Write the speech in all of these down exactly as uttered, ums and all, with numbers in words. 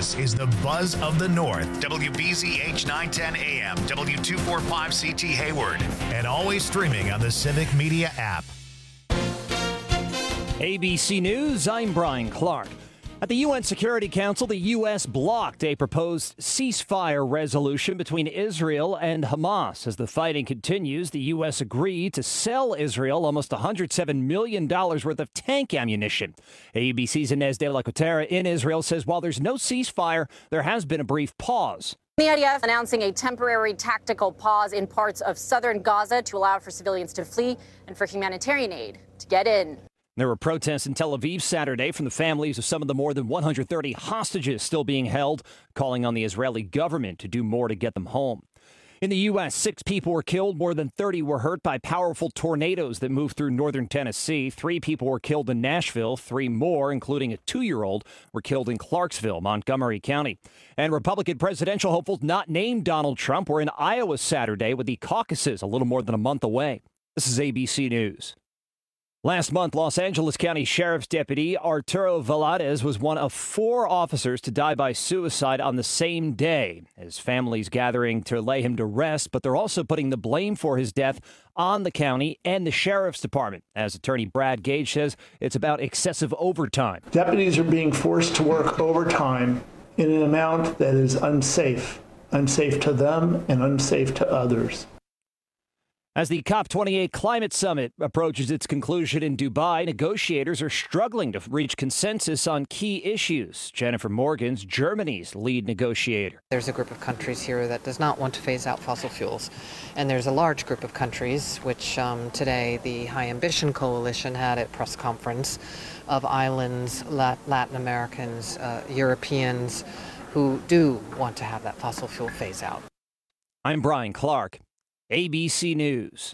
This is the Buzz of the North. W B Z H nine ten A M, W two forty-five C T Hayward, and always streaming on the Civic Media app. A B C News, I'm Brian Clark. At the U N Security Council, the U S blocked a proposed ceasefire resolution between Israel and Hamas. As the fighting continues, the U S agreed to sell Israel almost one hundred seven million dollars worth of tank ammunition. A B C's Inez de la Cotera in Israel says while there's no ceasefire, there has been a brief pause. The I D F announcing a temporary tactical pause in parts of southern Gaza to allow for civilians to flee and for humanitarian aid to get in. There were protests in Tel Aviv Saturday from the families of some of the more than one hundred thirty hostages still being held, calling on the Israeli government to do more to get them home. In the U S, six people were killed, more than thirty were hurt by powerful tornadoes that moved through northern Tennessee. Three people were killed in Nashville. Three more, including a two-year-old, were killed in Clarksville, Montgomery County. And Republican presidential hopefuls not named Donald Trump were in Iowa Saturday with the caucuses a little more than a month away. This is A B C News. Last month, Los Angeles County Sheriff's Deputy Arturo Valadez was one of four officers to die by suicide on the same day. His family's gathering to lay him to rest, but they're also putting the blame for his death on the county and the Sheriff's Department. As Attorney Brad Gage says, it's about excessive overtime. Deputies are being forced to work overtime in an amount that is unsafe, unsafe to them and unsafe to others. As the COP twenty-eight climate summit approaches its conclusion in Dubai, negotiators are struggling to reach consensus on key issues. Jennifer Morgan's Germany's lead negotiator. There's a group of countries here that does not want to phase out fossil fuels. And there's a large group of countries, which um, today the High Ambition Coalition had at press conference, of islands, Latin Americans, uh, Europeans, who do want to have that fossil fuel phase out. I'm Brian Clark. A B C News.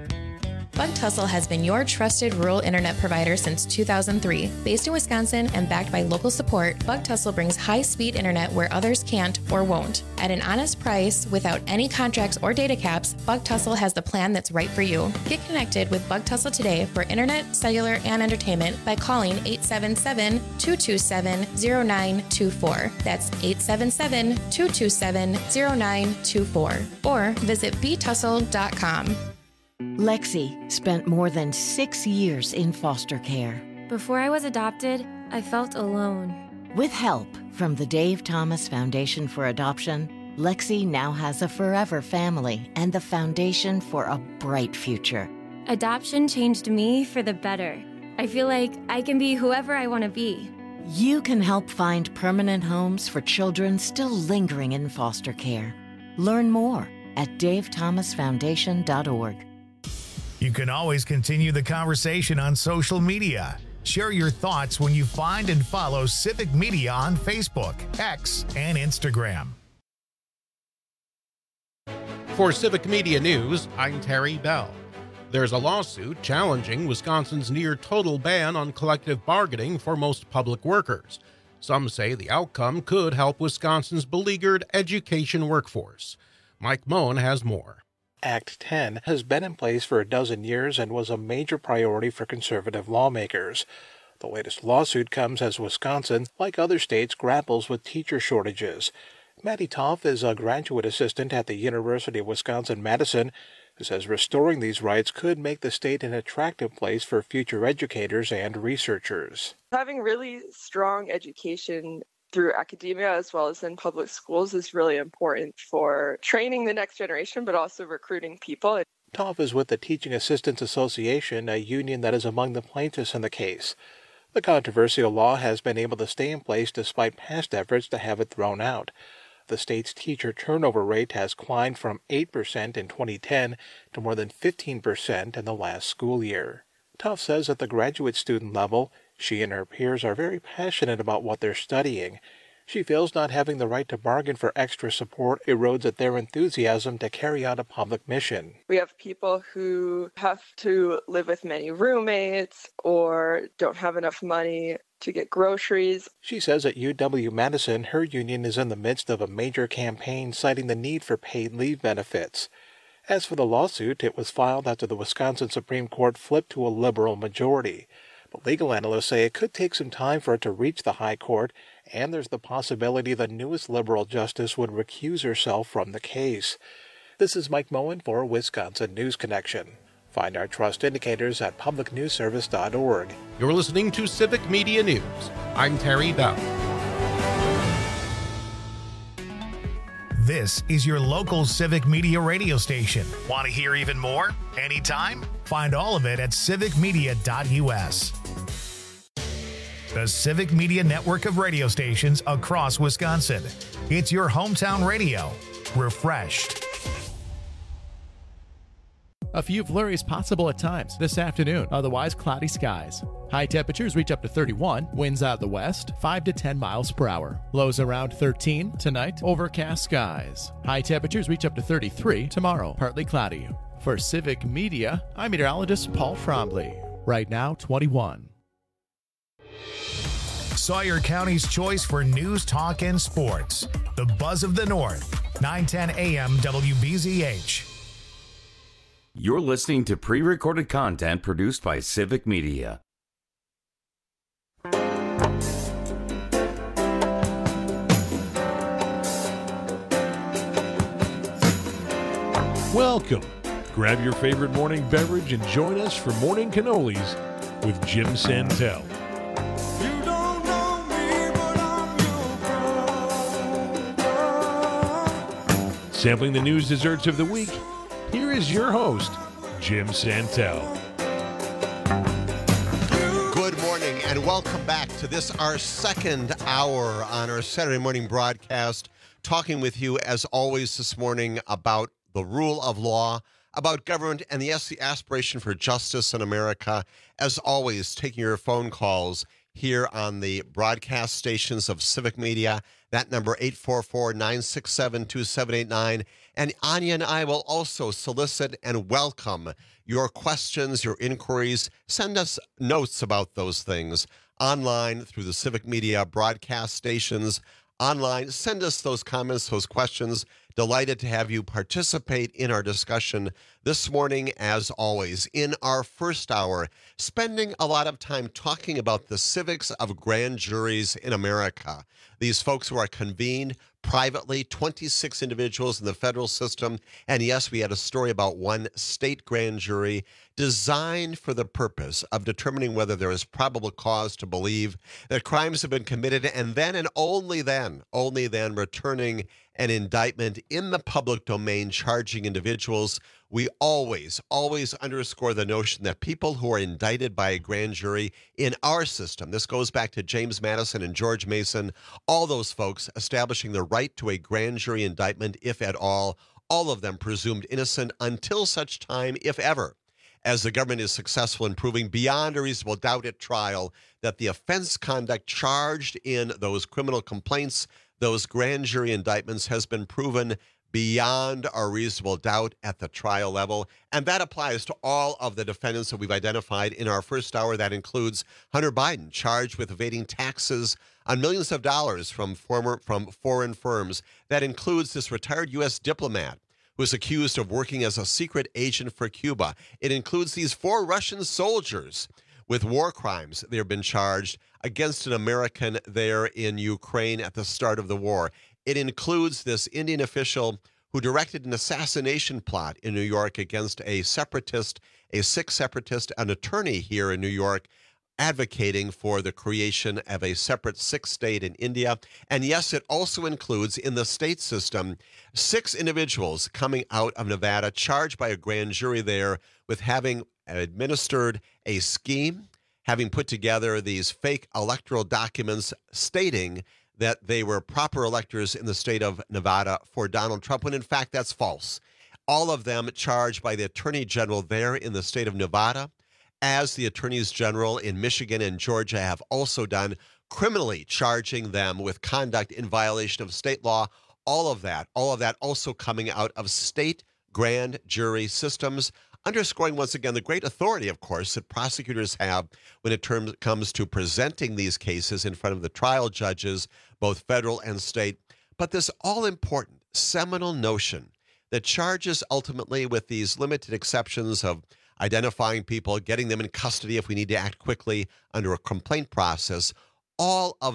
Bug Tussle has been your trusted rural internet provider since two thousand three. Based in Wisconsin and backed by local support, Bug Tussle brings high-speed internet where others can't or won't. At an honest price, without any contracts or data caps, Bug Tussle has the plan that's right for you. Get connected with Bug Tussle today for internet, cellular, and entertainment by calling eight seven seven, two two seven, zero nine two four. That's eight seven seven, two two seven, zero nine two four. Or visit b tussle dot com. Lexi spent more than six years in foster care. Before I was adopted, I felt alone. With help from the Dave Thomas Foundation for Adoption, Lexi now has a forever family and the foundation for a bright future. Adoption changed me for the better. I feel like I can be whoever I want to be. You can help find permanent homes for children still lingering in foster care. Learn more at dave thomas foundation dot org. You can always continue the conversation on social media. Share your thoughts when you find and follow Civic Media on Facebook, X, and Instagram. For Civic Media News, I'm Terry Bell. There's a lawsuit challenging Wisconsin's near-total ban on collective bargaining for most public workers. Some say the outcome could help Wisconsin's beleaguered education workforce. Mike Moen has more. Act ten has been in place for a dozen years and was a major priority for conservative lawmakers. The latest lawsuit comes as Wisconsin, like other states, grapples with teacher shortages. Maddie Toff is a graduate assistant at the University of Wisconsin-Madison, who says restoring these rights could make the state an attractive place for future educators and researchers. Having really strong education through academia as well as in public schools is really important for training the next generation, but also recruiting people. Toff is with the Teaching Assistants Association, a union that is among the plaintiffs in the case. The controversial law has been able to stay in place despite past efforts to have it thrown out. The state's teacher turnover rate has climbed from eight percent in twenty ten to more than fifteen percent in the last school year. Toff says at the graduate student level, she and her peers are very passionate about what they're studying. She feels not having the right to bargain for extra support erodes at their enthusiasm to carry out a public mission. We have people who have to live with many roommates or don't have enough money to get groceries. She says at U W-Madison, her union is in the midst of a major campaign citing the need for paid leave benefits. As for the lawsuit, it was filed after the Wisconsin Supreme Court flipped to a liberal majority. But legal analysts say it could take some time for it to reach the high court and there's the possibility the newest liberal justice would recuse herself from the case. This is Mike Moen for Wisconsin News Connection. Find our trust indicators at public news service dot org. You're listening to Civic Media News. I'm Terry Bell. This is your local Civic Media radio station. Want to hear even more? Anytime? Find all of it at civic media dot u s. The Civic Media network of radio stations across Wisconsin. It's your hometown radio. Refreshed. A few flurries possible at times this afternoon, otherwise cloudy skies. High temperatures reach up to thirty-one, winds out of the west, five to ten miles per hour. Lows around thirteen, tonight, overcast skies. High temperatures reach up to thirty-three, tomorrow, partly cloudy. For Civic Media, I'm meteorologist Paul Frombley. Right now, twenty-one. Sawyer County's choice for news, talk, and sports. The Buzz of the North, nine ten a m W B Z H. You're listening to pre-recorded content produced by Civic Media. Welcome. Grab your favorite morning beverage and join us for Morning Cannolis with Jim Santel. Sampling the news desserts of the week, here is your host, Jim Santel. Good morning and welcome back to this, our second hour on our Saturday morning broadcast, talking with you as always this morning about the rule of law, about government, and yes, the aspiration for justice in America. As always, taking your phone calls here on the broadcast stations of Civic Media. That number, eight four four, nine six seven, two seven eight nine. And Anya and I will also solicit and welcome your questions, your inquiries. Send us notes about those things online through the Civic Media broadcast stations. Online, send us those comments, those questions. Delighted to have you participate in our discussion this morning, as always. In our first hour, spending a lot of time talking about the civics of grand juries in America. These folks who are convened privately, twenty-six individuals in the federal system. And yes, we had a story about one state grand jury designed for the purpose of determining whether there is probable cause to believe that crimes have been committed, and then and only then, only then returning an indictment in the public domain charging individuals. We always, always underscore the notion that people who are indicted by a grand jury in our system, this goes back to James Madison and George Mason, all those folks establishing the right to a grand jury indictment, if at all, all of them presumed innocent until such time, if ever, as the government is successful in proving beyond a reasonable doubt at trial that the offense conduct charged in those criminal complaints, those grand jury indictments, has been proven beyond a reasonable doubt at the trial level. And that applies to all of the defendants that we've identified in our first hour. That includes Hunter Biden, charged with evading taxes on millions of dollars from former from foreign firms. That includes this retired U S diplomat who is accused of working as a secret agent for Cuba. It includes these four Russian soldiers with war crimes. They've been charged against an American there in Ukraine at the start of the war. It includes this Indian official who directed an assassination plot in New York against a separatist, a Sikh separatist, an attorney here in New York, advocating for the creation of a separate Sikh state in India. And yes, it also includes, in the state system, six individuals coming out of Nevada charged by a grand jury there with having administered a scheme, having put together these fake electoral documents stating that they were proper electors in the state of Nevada for Donald Trump, when in fact that's false. All of them charged by the Attorney General there in the state of Nevada, as the Attorneys General in Michigan and Georgia have also done, criminally charging them with conduct in violation of state law. All of that, all of that also coming out of state grand jury systems, underscoring once again the great authority, of course, that prosecutors have when it terms, comes to presenting these cases in front of the trial judges, both federal and state. But this all-important seminal notion that charges ultimately, with these limited exceptions of identifying people, getting them in custody if we need to act quickly under a complaint process, all of that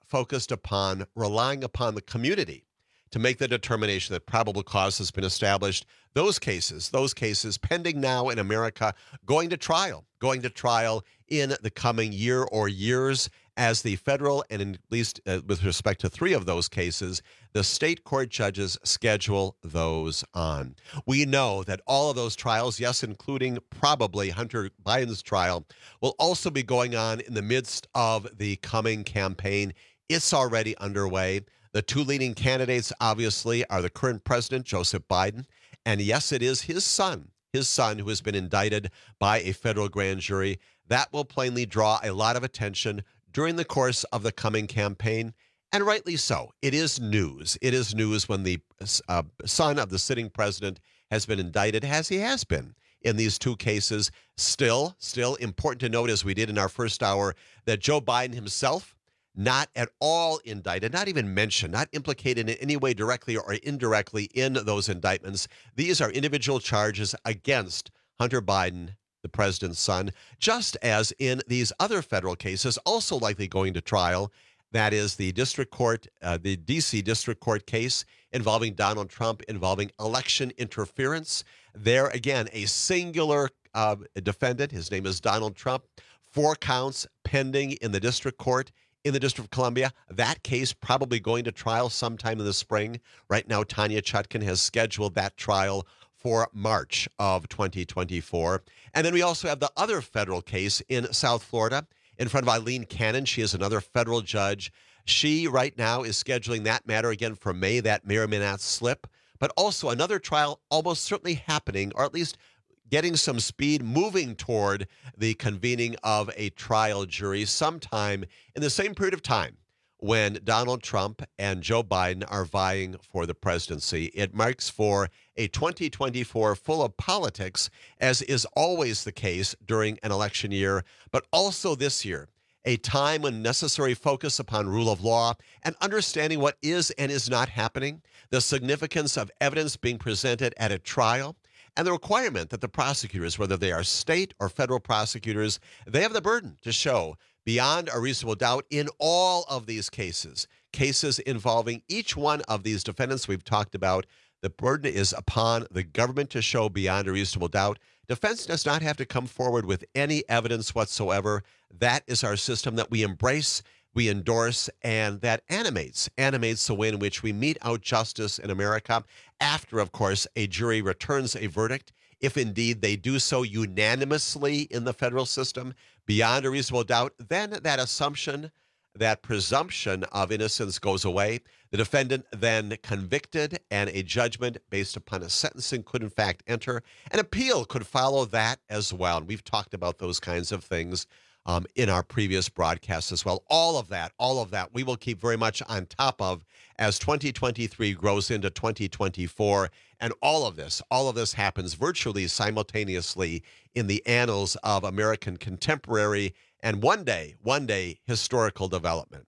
focused upon relying upon the community to make the determination that probable cause has been established. Those cases, those cases pending now in America, going to trial, going to trial in the coming year or years as the federal, and at least uh, with respect to three of those cases, the state court judges schedule those on. We know that all of those trials, yes, including probably Hunter Biden's trial, will also be going on in the midst of the coming campaign. It's already underway. The two leading candidates, obviously, are the current president, Joseph Biden, and yes, it is his son, his son who has been indicted by a federal grand jury. That will plainly draw a lot of attention during the course of the coming campaign, and rightly so. It is news. It is news when the uh, son of the sitting president has been indicted, as he has been in these two cases. Still, still important to note, as we did in our first hour, that Joe Biden himself, not at all indicted, not even mentioned, not implicated in any way directly or indirectly in those indictments. These are individual charges against Hunter Biden, the president's son, just as in these other federal cases also likely going to trial. That is the district court, uh, the D C district court case involving Donald Trump, involving election interference. There, again, a singular uh, defendant. His name is Donald Trump. Four counts pending in the district court in the District of Columbia. That case probably going to trial sometime in the spring. Right now, Tanya Chutkan has scheduled that trial for March of twenty twenty-four. And then we also have the other federal case in South Florida in front of Eileen Cannon. She is another federal judge. She right now is scheduling that matter again for May. That may or may not slip. But also another trial almost certainly happening, or at least getting some speed, moving toward the convening of a trial jury sometime in the same period of time when Donald Trump and Joe Biden are vying for the presidency. It marks for a twenty twenty-four full of politics, as is always the case during an election year, but also this year, a time when necessary focus upon rule of law and understanding what is and is not happening, the significance of evidence being presented at a trial, and the requirement that the prosecutors, whether they are state or federal prosecutors, they have the burden to show beyond a reasonable doubt in all of these cases, cases involving each one of these defendants we've talked about. The burden is upon the government to show beyond a reasonable doubt. Defense does not have to come forward with any evidence whatsoever. That is our system that we embrace, we endorse, and that animates, animates the way in which we mete out justice in America after, of course, a jury returns a verdict. If indeed they do so unanimously in the federal system, beyond a reasonable doubt, then that assumption, that presumption of innocence goes away. The defendant then convicted, and a judgment based upon a sentencing could in fact enter. An appeal could follow that as well. And we've talked about those kinds of things um, in our previous broadcasts as well. All of that, all of that, we will keep very much on top of as twenty twenty-three grows into twenty twenty-four. And all of this, all of this happens virtually simultaneously in the annals of American contemporary and one day, one day, historical development.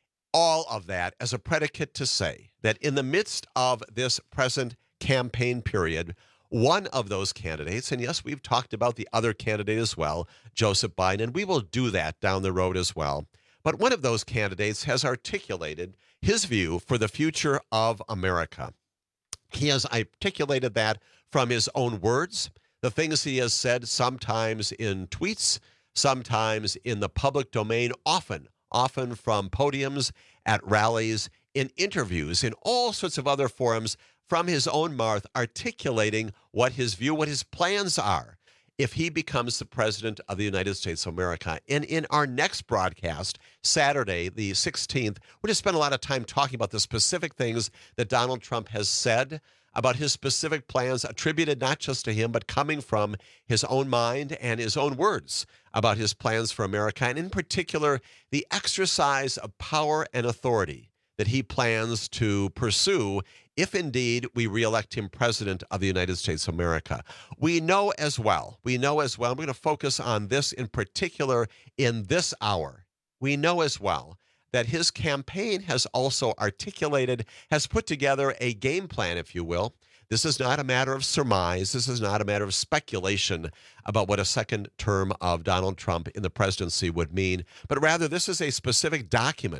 All of that as a predicate to say that in the midst of this present campaign period, one of those candidates, and yes, we've talked about the other candidate as well, Joseph Biden, and we will do that down the road as well. But one of those candidates has articulated his view for the future of America. He has articulated that from his own words, the things he has said sometimes in tweets, sometimes in the public domain, often, often from podiums, at rallies, in interviews, in all sorts of other forums, from his own mouth, articulating what his view, what his plans are if he becomes the president of the United States of America. And in our next broadcast, Saturday, the sixteenth, we're going to spend a lot of time talking about the specific things that Donald Trump has said, about his specific plans, attributed not just to him, but coming from his own mind and his own words about his plans for America, and in particular, the exercise of power and authority that he plans to pursue if indeed we reelect him president of the United States of America. We know as well, we know as well, I'm going to focus on this in particular in this hour. We know as well that his campaign has also articulated, has put together a game plan, if you will. This is not a matter of surmise. This is not a matter of speculation about what a second term of Donald Trump in the presidency would mean, but rather this is a specific document,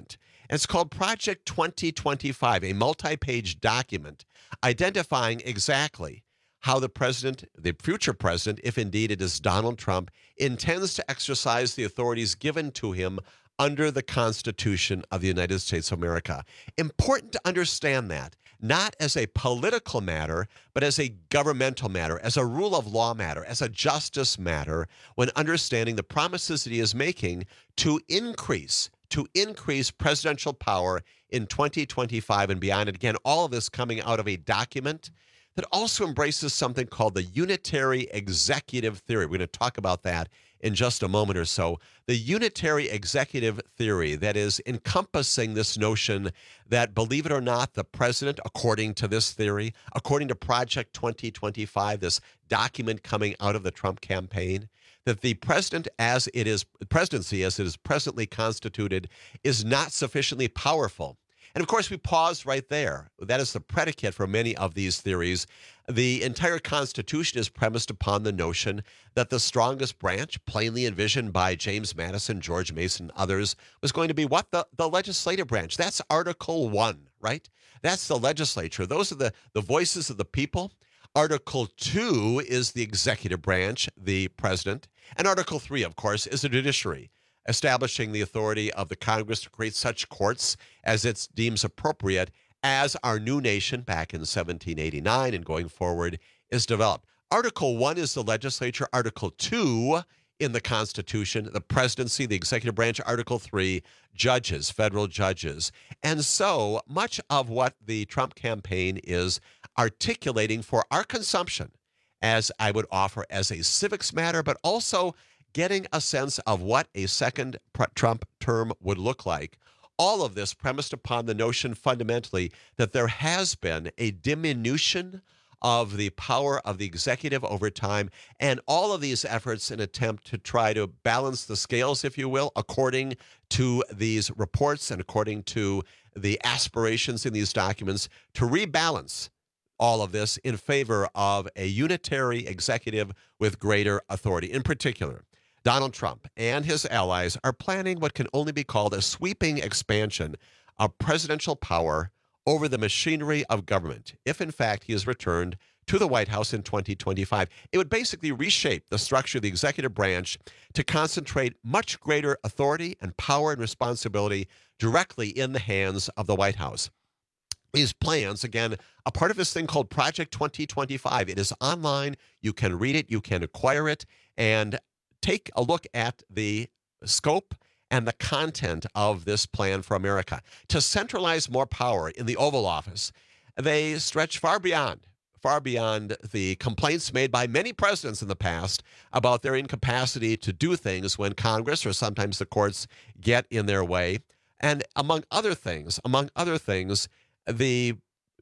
And it's called Project twenty twenty-five, a multi-page document identifying exactly how the president, the future president, if indeed it is Donald Trump, intends to exercise the authorities given to him under the Constitution of the United States of America. Important to understand that, not as a political matter, but as a governmental matter, as a rule of law matter, as a justice matter, when understanding the promises that he is making to increase, to increase presidential power in twenty twenty-five and beyond. And again, all of this coming out of a document that also embraces something called the unitary executive theory. We're going to talk about that in just a moment or so. The unitary executive theory that is encompassing this notion that, believe it or not, the president, according to this theory, according to Project twenty twenty-five, this document coming out of the Trump campaign, that the president as it is, presidency as it is presently constituted is not sufficiently powerful. And of course, we pause right there. That is the predicate for many of these theories. The entire Constitution is premised upon the notion that the strongest branch, plainly envisioned by James Madison, George Mason, and others, was going to be what? The, the legislative branch. That's Article one, right? That's the legislature. Those are the, the voices of the people. Article two is the executive branch, the president. And Article three, of course, is the judiciary, establishing the authority of the Congress to create such courts as it deems appropriate as our new nation back in seventeen eighty-nine and going forward is developed. Article one is the legislature. Article two in the Constitution, the presidency, the executive branch. Article three, judges, federal judges. And so much of what the Trump campaign is articulating for our consumption, as I would offer as a civics matter, but also getting a sense of what a second Trump term would look like. All of this premised upon the notion fundamentally that there has been a diminution of the power of the executive over time, and all of these efforts in an attempt to try to balance the scales, if you will, according to these reports and according to the aspirations in these documents, to rebalance all of this in favor of a unitary executive with greater authority. In particular, Donald Trump and his allies are planning what can only be called a sweeping expansion of presidential power over the machinery of government, if in fact he is returned to the White House in twenty twenty-five. It would basically reshape the structure of the executive branch to concentrate much greater authority and power and responsibility directly in the hands of the White House. These plans, again, a part of this thing called Project twenty twenty-five. It is online. You can read it. You can acquire it. And take a look at the scope and the content of this plan for America. To centralize more power in the Oval Office, they stretch far beyond, far beyond the complaints made by many presidents in the past about their incapacity to do things when Congress or sometimes the courts get in their way. And among other things, among other things, the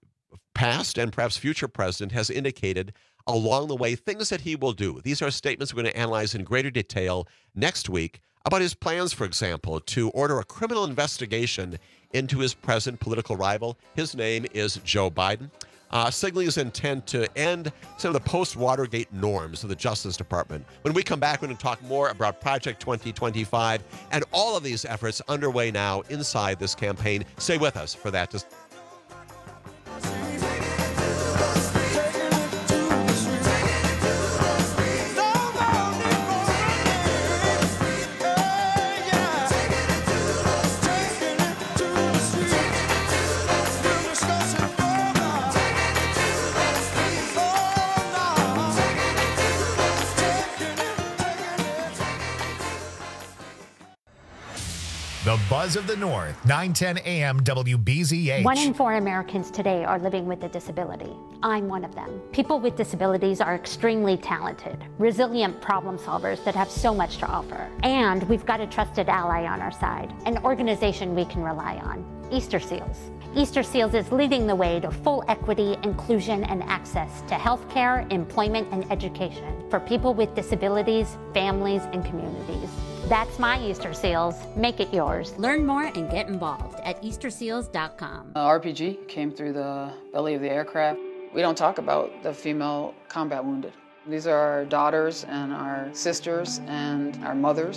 past and perhaps future president has indicated along the way things that he will do. These are statements we're going to analyze in greater detail next week about his plans, for example, to order a criminal investigation into his present political rival. His name is Joe Biden, uh, signaling his intent to end some of the post-Watergate norms of the Justice Department. When we come back, we're going to talk more about Project twenty twenty-five and all of these efforts underway now inside this campaign. Stay with us for that. The Buzz of the North, nine ten A M W B Z H. One in four Americans today are living with a disability. I'm one of them. People with disabilities are extremely talented, resilient problem solvers that have so much to offer. And we've got a trusted ally on our side, an organization we can rely on, Easter Seals. Easter Seals is leading the way to full equity, inclusion, and access to healthcare, employment, and education for people with disabilities, families, and communities. That's my Easter Seals. Make it yours. Learn more and get involved at easter seals dot com. Uh, R P G came through the belly of the aircraft. We don't talk about the female combat wounded. These are our daughters and our sisters and our mothers.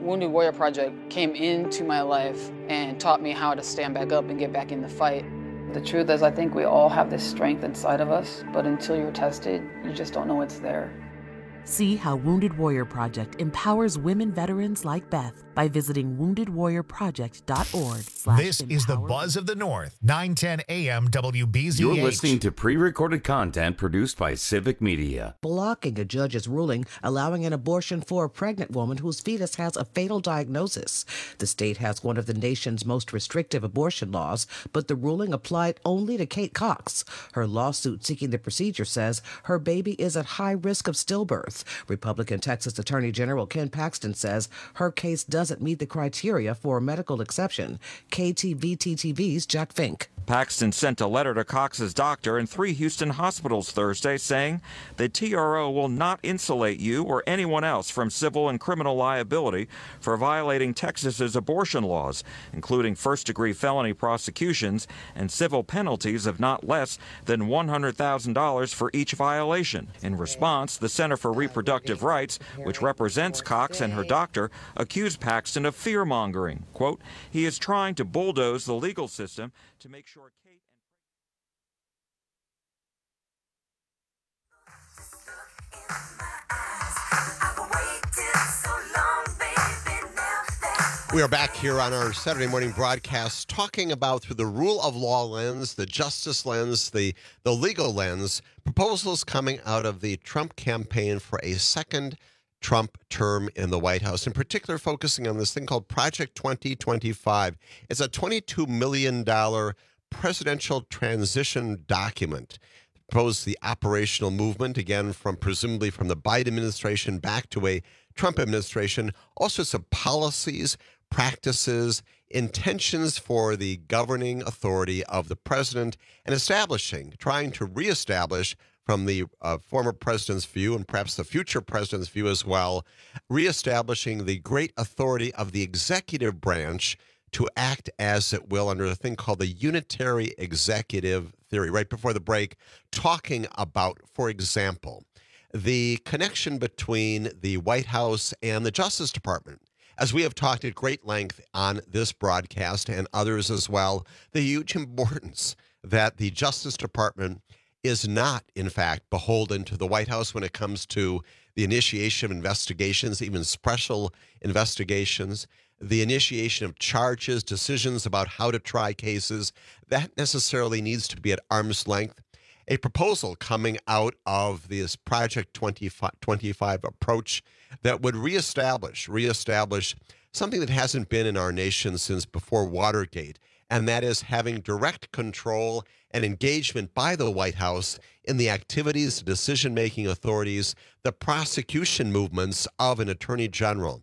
Wounded Warrior Project came into my life and taught me how to stand back up and get back in the fight. The truth is, I think we all have this strength inside of us, but until you're tested, you just don't know it's there. See how Wounded Warrior Project empowers women veterans like Beth by visiting wounded warrior project dot org. This is the Buzz of the North, nine ten A M W B Z H. You're listening to pre-recorded content produced by Civic Media. Blocking a judge's ruling allowing an abortion for a pregnant woman whose fetus has a fatal diagnosis. The state has one of the nation's most restrictive abortion laws, but the ruling applied only to Kate Cox. Her lawsuit seeking the procedure says her baby is at high risk of stillbirth. Republican Texas Attorney General Ken Paxton says her case doesn't meet the criteria for a medical exception. K T V T T V's Jack Fink. Paxton sent a letter to Cox's doctor and three Houston hospitals Thursday saying the T R O will not insulate you or anyone else from civil and criminal liability for violating Texas's abortion laws, including first-degree felony prosecutions and civil penalties of not less than one hundred thousand dollars for each violation. In response, the Center for Reproductive Rights, which represents Cox and her doctor, accused Paxton of fear-mongering. Quote, he is trying to bulldoze the legal system to make sure Kate and We are back here on our Saturday morning broadcast talking about, through the rule of law lens, the justice lens, the, the legal lens, proposals coming out of the Trump campaign for a second Trump term in the White House, in particular focusing on this thing called Project twenty twenty-five. It's a twenty-two million dollars presidential transition document. Proposed the operational movement, again, from presumably from the Biden administration back to a Trump administration, all sorts of policies, practices, intentions for the governing authority of the president, and establishing, trying to reestablish from the uh, former president's view, and perhaps the future president's view as well, reestablishing the great authority of the executive branch to act as it will under a thing called the unitary executive theory. Right before the break, talking about, for example, the connection between the White House and the Justice Department. As we have talked at great length on this broadcast and others as well, the huge importance that the Justice Department is not, in fact, beholden to the White House when it comes to the initiation of investigations, even special investigations, the initiation of charges, decisions about how to try cases. That necessarily needs to be at arm's length. A proposal coming out of this Project twenty twenty-five approach that would reestablish, reestablish something that hasn't been in our nation since before Watergate, and that is having direct control and engagement by the White House in the activities, decision-making authorities, the prosecution movements of an attorney general.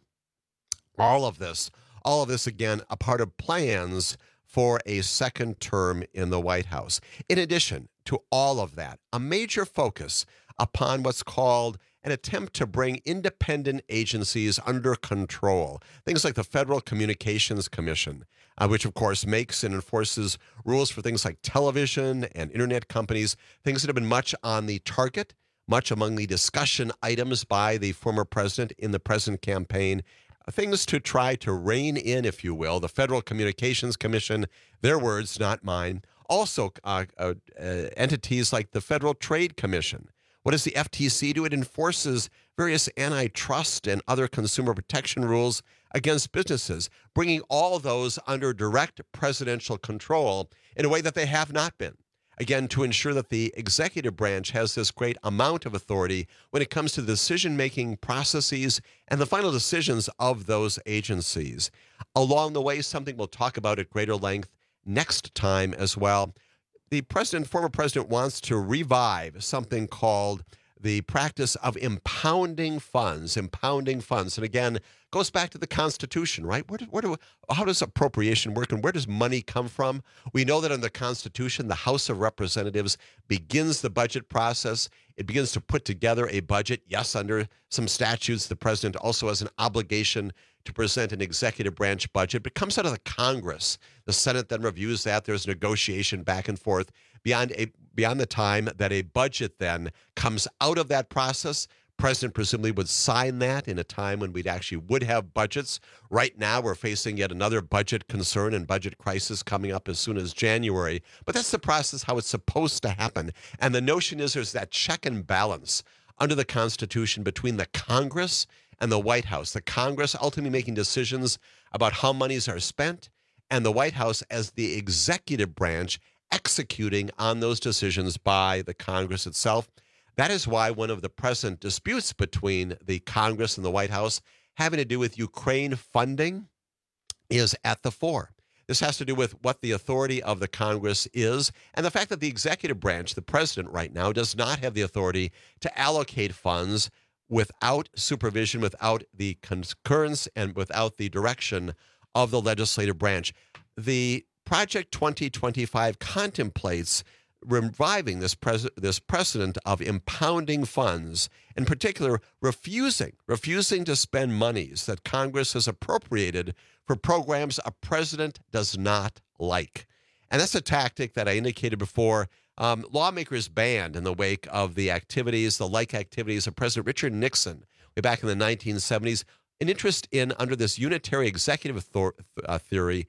All of this, all of this, again, a part of plans for a second term in the White House. In addition to all of that, a major focus upon what's called an attempt to bring independent agencies under control. Things like the Federal Communications Commission, uh, which, of course, makes and enforces rules for things like television and internet companies, things that have been much on the target, much among the discussion items by the former president in the present campaign. Things to try to rein in, if you will, the Federal Communications Commission, their words, not mine. Also, uh, uh, uh, entities like the Federal Trade Commission. What does the F T C do? It enforces various antitrust and other consumer protection rules against businesses, bringing all those under direct presidential control in a way that they have not been. Again, to ensure that the executive branch has this great amount of authority when it comes to the decision-making processes and the final decisions of those agencies. Along the way, something we'll talk about at greater length next time as well. The president, former president, wants to revive something called the practice of impounding funds, impounding funds. And again, goes back to the Constitution, right? Where do, where do, how does appropriation work and where does money come from? We know that in the Constitution, the House of Representatives begins the budget process. It begins to put together a budget. Yes, under some statutes, the president also has an obligation to present an executive branch budget, but it comes out of the Congress. The Senate then reviews that. There's negotiation back and forth beyond a beyond the time that a budget then comes out of that process. president presumably would sign that in a time when we'd actually would have budgets. Right now, we're facing yet another budget concern and budget crisis coming up as soon as January. But that's the process, how it's supposed to happen. And the notion is there's that check and balance under the Constitution between the Congress and the White House. The Congress ultimately making decisions about how monies are spent, and the White House as the executive branch executing on those decisions by the Congress itself. That is why one of the present disputes between the Congress and the White House having to do with Ukraine funding is at the fore. This has to do with what the authority of the Congress is and the fact that the executive branch, the president right now, does not have the authority to allocate funds without supervision, without the concurrence, and without the direction of the legislative branch. The Project twenty twenty-five contemplates reviving this pres- this precedent of impounding funds, in particular refusing refusing to spend monies that Congress has appropriated for programs a president does not like. And that's a tactic that I indicated before um, lawmakers banned in the wake of the activities, the like activities of President Richard Nixon way back in the nineteen seventies, an interest in, under this unitary executive author- uh, theory,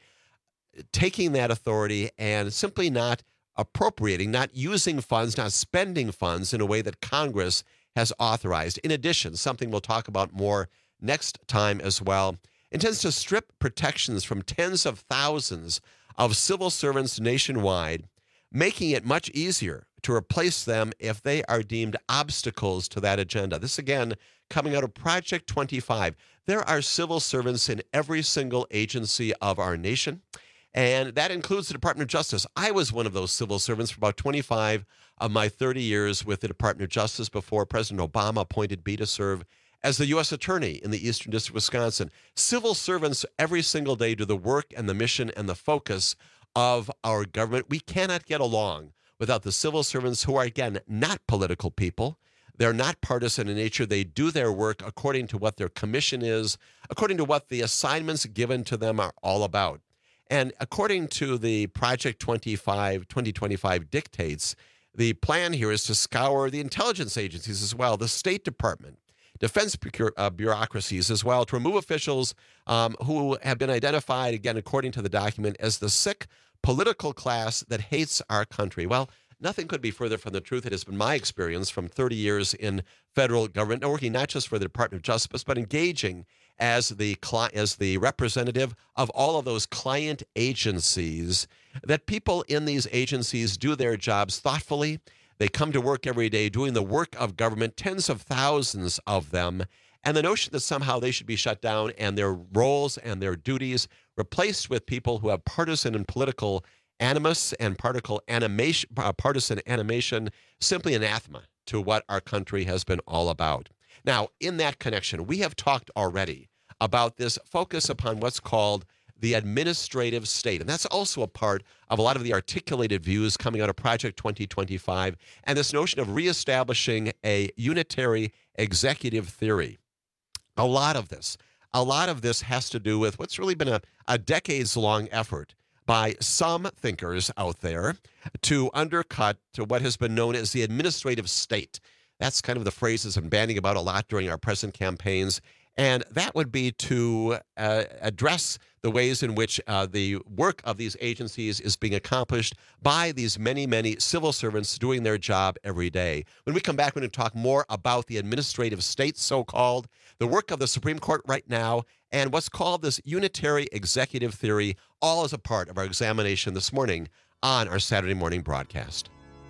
taking that authority and simply not appropriating, not using funds, not spending funds in a way that Congress has authorized. In addition, something we'll talk about more next time as well, intends to strip protections from tens of thousands of civil servants nationwide, making it much easier to replace them if they are deemed obstacles to that agenda. This, again, coming out of Project twenty-five. There are civil servants in every single agency of our nation, and that includes the Department of Justice. I was one of those civil servants for about twenty-five of my thirty years with the Department of Justice before President Obama appointed me to serve as the U S Attorney in the Eastern District of Wisconsin. Civil servants every single day do the work and the mission and the focus of our government. We cannot get along without the civil servants who are, again, not political people. They're not partisan in nature. They do their work according to what their commission is, according to what the assignments given to them are all about. And according to the Project twenty-five, twenty twenty-five dictates, the plan here is to scour the intelligence agencies as well, the State Department, defense uh, bureaucracies as well, to remove officials um, who have been identified, again, according to the document, as the sick political class that hates our country. Well, nothing could be further from the truth. It has been my experience from thirty years in federal government, working not just for the Department of Justice, but engaging as the as the representative of all of those client agencies, that people in these agencies do their jobs thoughtfully. They come to work every day doing the work of government, tens of thousands of them, and the notion that somehow they should be shut down and their roles and their duties replaced with people who have partisan and political animus and particle animation, uh, partisan animation, simply anathema to what our country has been all about. Now, in that connection, we have talked already about this focus upon what's called the administrative state. And that's also a part of a lot of the articulated views coming out of Project twenty twenty-five and this notion of reestablishing a unitary executive theory. A lot of this, a lot of this has to do with what's really been a, a decades-long effort by some thinkers out there to undercut to what has been known as the administrative state. That's kind of the phrase that's been bandying about a lot during our present campaigns. And that would be to uh, address the ways in which uh, the work of these agencies is being accomplished by these many, many civil servants doing their job every day. When we come back, we're going to talk more about the administrative state, so-called, the work of the Supreme Court right now, and what's called this unitary executive theory, all as a part of our examination this morning on our Saturday morning broadcast.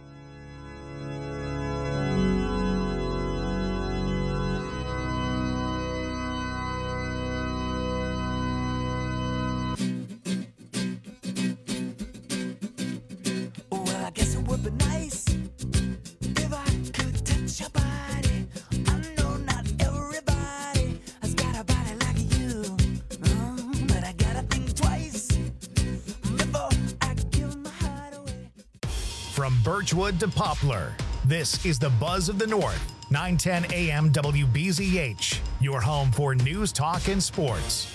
From Birchwood to Poplar, this is the Buzz of the North, nine ten A M W B Z H, your home for news, talk, and sports.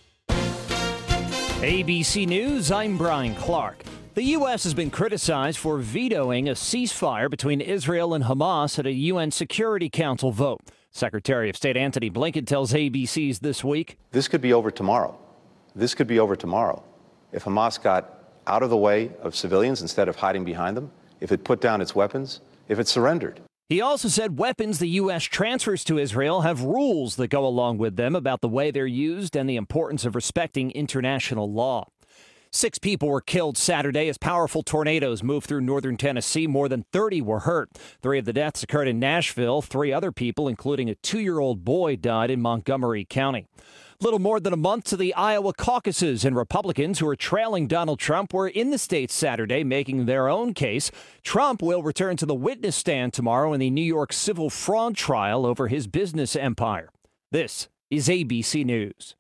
A B C News, I'm Brian Clark. The U S has been criticized for vetoing a ceasefire between Israel and Hamas at a U N Security Council vote. Secretary of State Antony Blinken tells A B C's This Week. This could be over tomorrow. This could be over tomorrow. If Hamas got out of the way of civilians instead of hiding behind them, if it put down its weapons, if it surrendered. He also said weapons the U S transfers to Israel have rules that go along with them about the way they're used and the importance of respecting international law. Six people were killed Saturday as powerful tornadoes moved through northern Tennessee. More than thirty were hurt. Three of the deaths occurred in Nashville. Three other people, including a two-year-old boy, died in Montgomery County. Little more than a month to the Iowa caucuses, and Republicans who are trailing Donald Trump were in the state Saturday making their own case. Trump will return to the witness stand tomorrow in the New York civil fraud trial over his business empire. This is A B C News.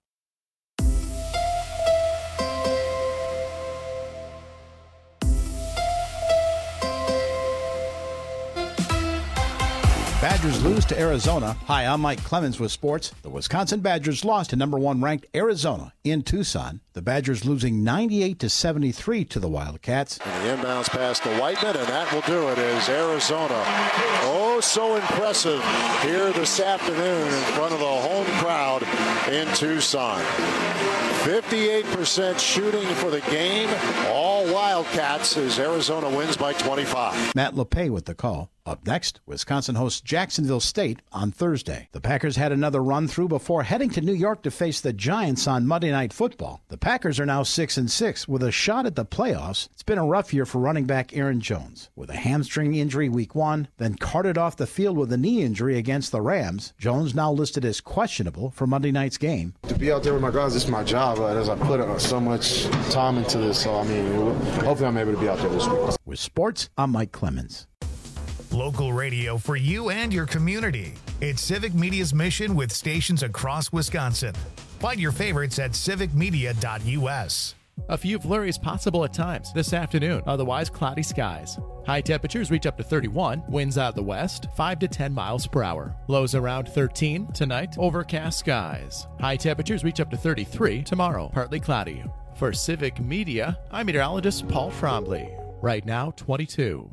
Badgers lose to Arizona. Hi, I'm Mike Clemens with sports. The Wisconsin Badgers lost to number one ranked Arizona in Tucson. The Badgers losing ninety-eight to seventy-three to the Wildcats. And the inbounds pass to Whiteman, and that will do it as Arizona. Oh, so impressive here this afternoon in front of the home crowd in Tucson. fifty-eight percent shooting for the game. All Wildcats as Arizona wins by twenty-five. Matt LePay with the call. Up next, Wisconsin hosts Jacksonville State on Thursday. The Packers had another run-through before heading to New York to face the Giants on Monday Night Football. The Packers are now six and six with a shot at the playoffs. It's been a rough year for running back Aaron Jones. With a hamstring injury week one, then carted off the field with a knee injury against the Rams, Jones now listed as questionable for Monday night's game. To be out there with my guys, this is my job. Uh, as I put uh, so much time into this, so I mean, hopefully I'm able to be out there this week. With sports, I'm Mike Clemens. Local radio for you and your community. It's Civic Media's mission with stations across Wisconsin. Find your favorites at civic media dot u s. A few flurries possible at times this afternoon, otherwise cloudy skies. High temperatures reach up to thirty-one, winds out of the west, five to ten miles per hour. Lows around thirteen, tonight, overcast skies. High temperatures reach up to thirty-three, tomorrow, partly cloudy. For Civic Media, I'm meteorologist Paul Frombley. Right now, twenty-two.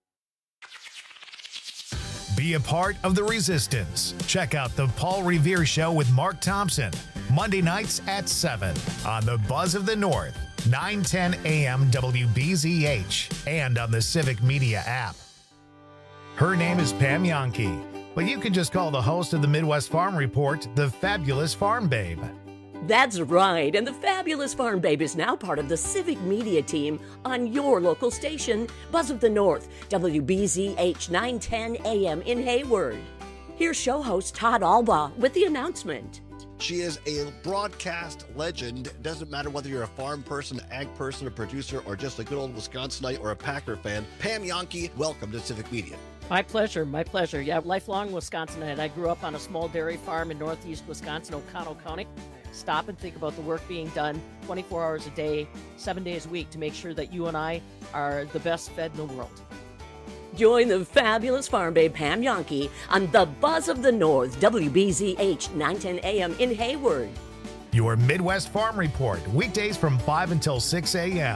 Be a part of the resistance. Check out the Paul Revere Show with Mark Thompson, Monday nights at seven on the Buzz of the North, nine ten a m W B Z H, and on the Civic Media app. Her name is Pam Yankee, but you can just call the host of the Midwest Farm Report the Fabulous Farm Babe. That's right, and the Fabulous Farm Babe is now part of the Civic Media team on your local station, Buzz of the North, W B Z H nine ten a m in Hayward. Here's show host Todd Albaugh with the announcement. She is a broadcast legend. It doesn't matter whether you're a farm person, ag person, a producer, or just a good old Wisconsinite or a Packer fan. Pam Yankee, welcome to Civic Media. My pleasure, my pleasure. Yeah, lifelong Wisconsinite. I grew up on a small dairy farm in northeast Wisconsin, Oconto County. Stop and think about the work being done twenty-four hours a day, seven days a week to make sure that you and I are the best fed in the world. Join the Fabulous Farm Babe Pam Yankee on the Buzz of the North, W B Z H nine ten a m in Hayward. Your Midwest Farm Report, weekdays from five until six a m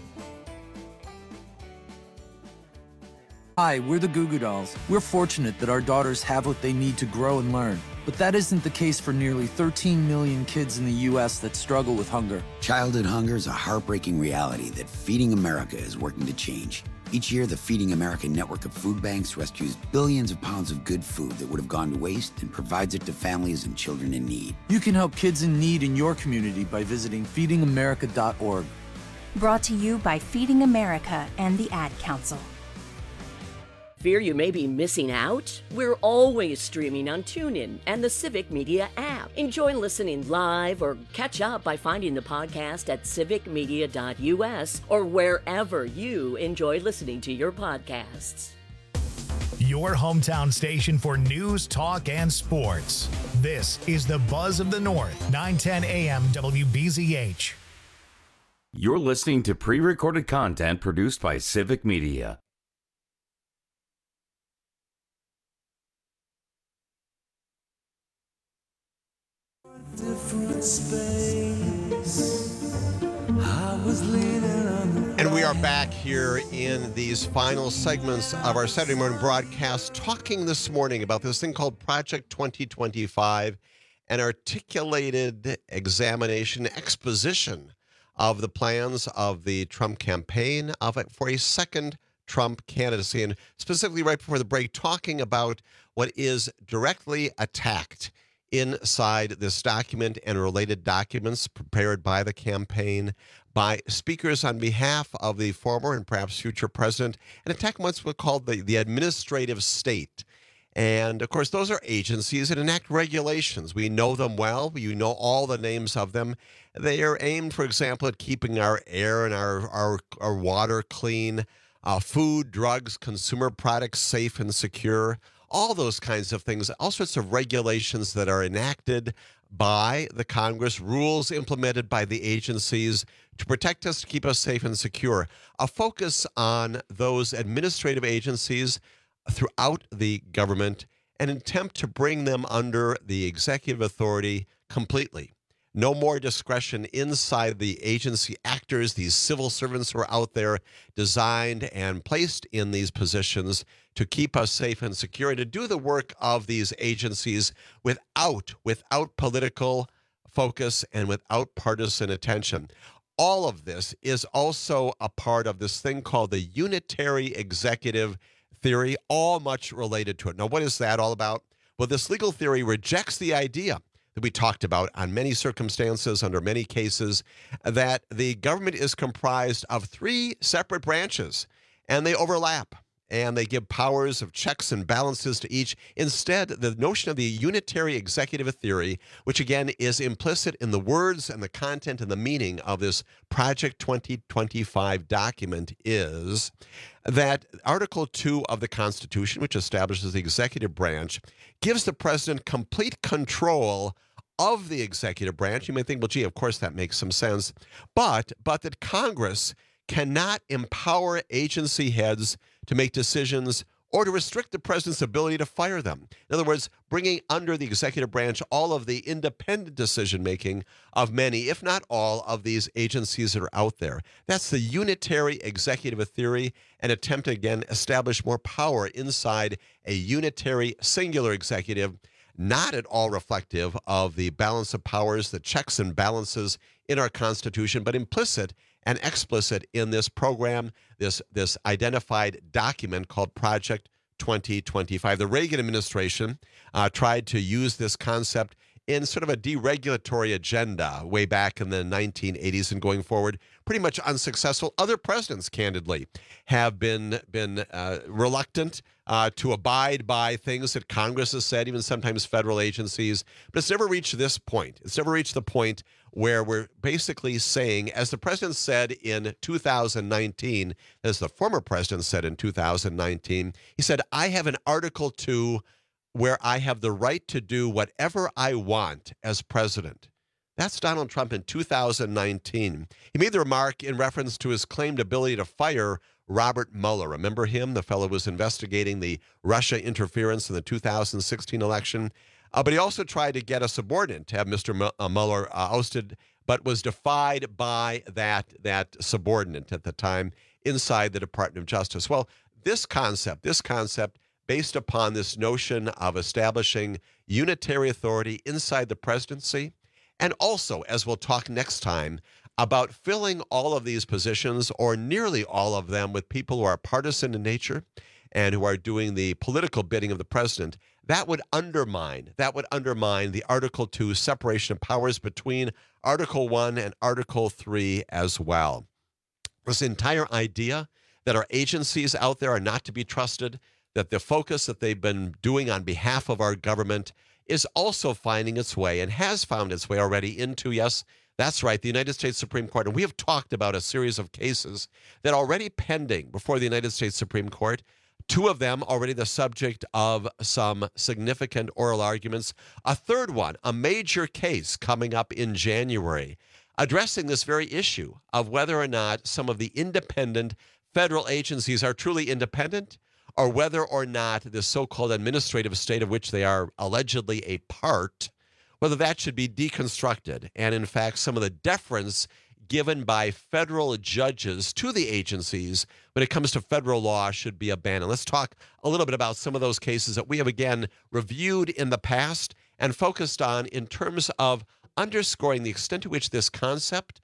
Hi, we're the Goo Goo Dolls. We're fortunate that our daughters have what they need to grow and learn. But that isn't the case for nearly thirteen million kids in the U S that struggle with hunger. Childhood hunger is a heartbreaking reality that Feeding America is working to change. Each year, the Feeding America network of food banks rescues billions of pounds of good food that would have gone to waste and provides it to families and children in need. You can help kids in need in your community by visiting feeding america dot org. Brought to you by Feeding America and the Ad Council. Fear you may be missing out? We're always streaming on TuneIn and the Civic Media app. Enjoy listening live or catch up by finding the podcast at civic media dot u s or wherever you enjoy listening to your podcasts. Your hometown station for news, talk, and sports. This is the Buzz of the North, nine ten a m W B Z H. You're listening to pre-recorded content produced by Civic Media. Different space. I was leaning on the And we are back here in these final segments of our Saturday morning broadcast, talking this morning about this thing called Project twenty twenty-five, an articulated examination, exposition of the plans of the Trump campaign of it for a second Trump candidacy. And specifically right before the break, talking about what is directly attacked inside this document and related documents prepared by the campaign by speakers on behalf of the former and perhaps future president, an attack on what's called the, the administrative state. And, of course, those are agencies that enact regulations. We know them well. You know all the names of them. They are aimed, for example, at keeping our air and our, our, our water clean, uh, food, drugs, consumer products safe and secure, all those kinds of things, all sorts of regulations that are enacted by the Congress, rules implemented by the agencies to protect us, to keep us safe and secure. A focus on those administrative agencies throughout the government, an attempt to bring them under the executive authority completely. No more discretion inside the agency actors, these civil servants who are out there designed and placed in these positions to keep us safe and secure and to do the work of these agencies without, without political focus and without partisan attention. All of this is also a part of this thing called the unitary executive theory, all much related to it. Now, what is that all about? Well, this legal theory rejects the idea that we talked about on many circumstances, under many cases, that the government is comprised of three separate branches, and they overlap, and they give powers of checks and balances to each. Instead, the notion of the unitary executive theory, which again is implicit in the words and the content and the meaning of this Project twenty twenty-five document, is that Article two of the Constitution, which establishes the executive branch, gives the president complete control of the executive branch. You may think, well, gee, of course that makes some sense, but but that Congress cannot empower agency heads to make decisions or to restrict the president's ability to fire them. In other words, bringing under the executive branch all of the independent decision-making of many, if not all, of these agencies that are out there. That's the unitary executive theory, an attempt to, again, establish more power inside a unitary, singular executive, not at all reflective of the balance of powers, the checks and balances in our Constitution, but implicit and explicit in this program, this, this identified document called Project twenty twenty-five. The Reagan administration uh, tried to use this concept in sort of a deregulatory agenda way back in the nineteen eighties and going forward, pretty much unsuccessful. Other presidents, candidly, have been, been uh, reluctant uh, to abide by things that Congress has said, even sometimes federal agencies. But it's never reached this point. It's never reached the point where we're basically saying, as the president said in two thousand nineteen, as the former president said in two thousand nineteen, he said, I have an Article two where I have the right to do whatever I want as president. That's Donald Trump in two thousand nineteen. He made the remark in reference to his claimed ability to fire Robert Mueller. Remember him? The fellow who was investigating the Russia interference in the two thousand sixteen election. Uh, but he also tried to get a subordinate to have Mister M- uh, Mueller uh, ousted, but was defied by that, that subordinate at the time inside the Department of Justice. Well, this concept, this concept, based upon this notion of establishing unitary authority inside the presidency, and also, as we'll talk next time, about filling all of these positions, or nearly all of them, with people who are partisan in nature and who are doing the political bidding of the president, that would undermine, that would undermine the Article two separation of powers between Article one and Article three as well. This entire idea that our agencies out there are not to be trusted, that the focus that they've been doing on behalf of our government is also finding its way, and has found its way already, into, yes, that's right, the United States Supreme Court. And we have talked about a series of cases that are already pending before the United States Supreme Court. Two of them already the subject of some significant oral arguments. A third one, a major case coming up in January, addressing this very issue of whether or not some of the independent federal agencies are truly independent, or whether or not the so-called administrative state of which they are allegedly a part, whether that should be deconstructed. And in fact, some of the deference given by federal judges to the agencies when it comes to federal law should be abandoned. Let's talk a little bit about some of those cases that we have, again, reviewed in the past and focused on in terms of underscoring the extent to which this concept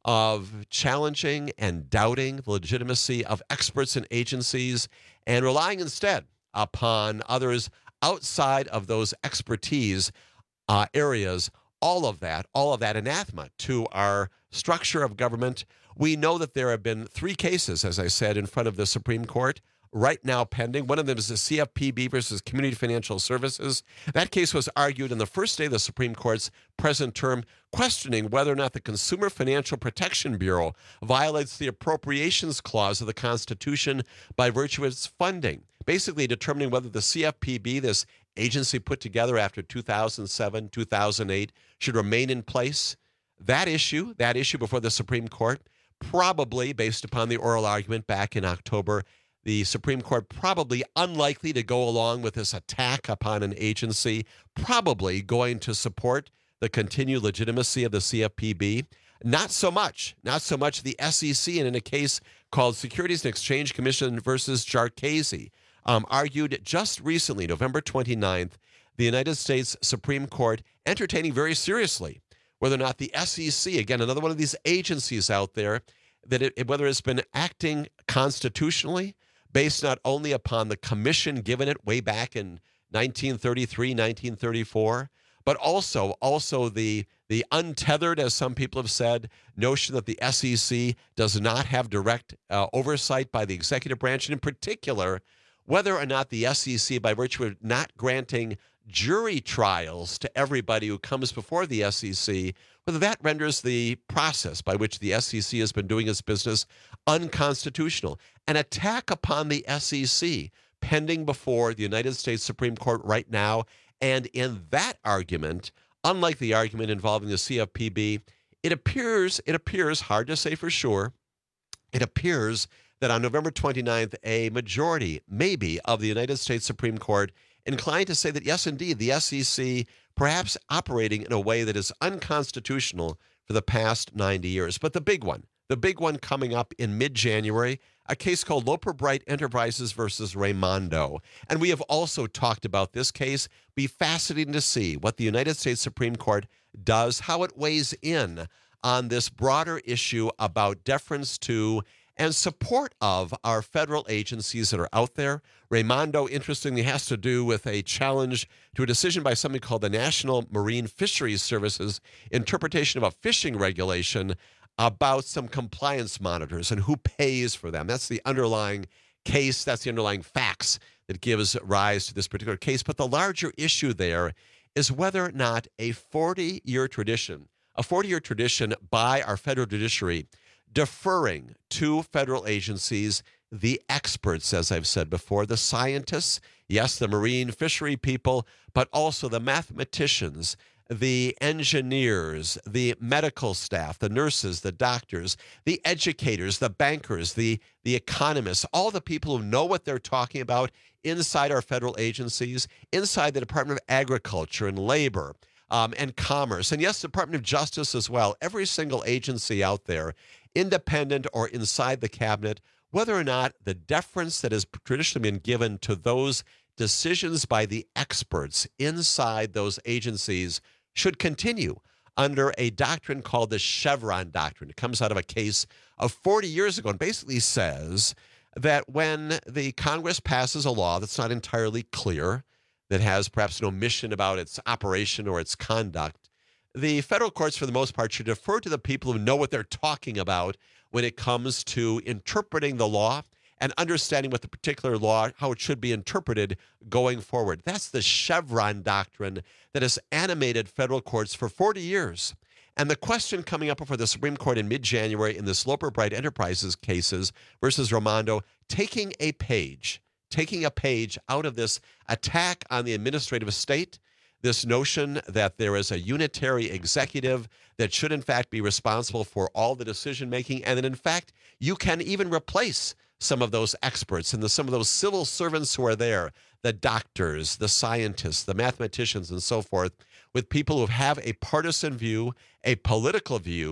of challenging and doubting the legitimacy of experts and agencies and relying instead upon others outside of those expertise uh, areas, all of that, all of that anathema to our structure of government. We know that there have been three cases, as I said, in front of the Supreme Court right now pending. One of them is the C F P B versus Community Financial Services. That case was argued in the first day of the Supreme Court's present term, questioning whether or not the Consumer Financial Protection Bureau violates the appropriations clause of the Constitution by virtue of its funding, basically determining whether the C F P B, this agency put together after two thousand seven, two thousand eight, should remain in place. That issue, that issue before the Supreme Court, probably based upon the oral argument back in October, the Supreme Court probably unlikely to go along with this attack upon an agency, probably going to support the continued legitimacy of the C F P B. Not so much, not so much the S E C, and in a case called Securities and Exchange Commission versus Jarchese, um, argued just recently, November twenty-ninth, the United States Supreme Court entertaining very seriously whether or not the S E C, again, another one of these agencies out there, that it, whether it's been acting constitutionally, based not only upon the commission given it way back in nineteen thirty-three, nineteen thirty-four, but also also the the untethered, as some people have said, notion that the S E C does not have direct uh, oversight by the executive branch, and in particular, whether or not the S E C, by virtue of not granting jury trials to everybody who comes before the S E C, whether that renders the process by which the S E C has been doing its business unconstitutional. An attack upon the S E C pending before the United States Supreme Court right now, and in that argument, unlike the argument involving the C F P B, it appears, it appears, hard to say for sure, it appears that on November twenty-ninth, a majority, maybe, of the United States Supreme Court inclined to say that, yes, indeed, the S E C perhaps operating in a way that is unconstitutional for the past ninety years. But the big one, the big one coming up in mid-January, a case called Loper Bright Enterprises versus Raimondo. And we have also talked about this case. Be fascinating to see what the United States Supreme Court does, how it weighs in on this broader issue about deference to and support of our federal agencies that are out there. Raimondo, interestingly, has to do with a challenge to a decision by something called the National Marine Fisheries Service's interpretation of a fishing regulation about some compliance monitors and who pays for them. That's the underlying case. That's the underlying facts that gives rise to this particular case. But the larger issue there is whether or not a forty-year tradition, a forty-year tradition by our federal judiciary deferring to federal agencies, the experts, as I've said before, the scientists, yes, the marine fishery people, but also the mathematicians, the engineers, the medical staff, the nurses, the doctors, the educators, the bankers, the, the economists, all the people who know what they're talking about inside our federal agencies, inside the Department of Agriculture and Labor, um, and Commerce, and yes, the Department of Justice as well. Every single agency out there, independent or inside the cabinet, whether or not the deference that has traditionally been given to those decisions by the experts inside those agencies should continue under a doctrine called the Chevron doctrine. It comes out of a case of forty years ago and basically says that when the Congress passes a law that's not entirely clear, that has perhaps an omission about its operation or its conduct, the federal courts, for the most part, should defer to the people who know what they're talking about when it comes to interpreting the law and understanding what the particular law, how it should be interpreted going forward. That's the Chevron doctrine that has animated federal courts for forty years. And the question coming up before the Supreme Court in mid-January in this Loper Bright Enterprises cases versus Raimondo, taking a page, taking a page out of this attack on the administrative state, this notion that there is a unitary executive that should, in fact, be responsible for all the decision-making, and that, in fact, you can even replace some of those experts and the, some of those civil servants who are there, the doctors, the scientists, the mathematicians, and so forth, with people who have a partisan view, a political view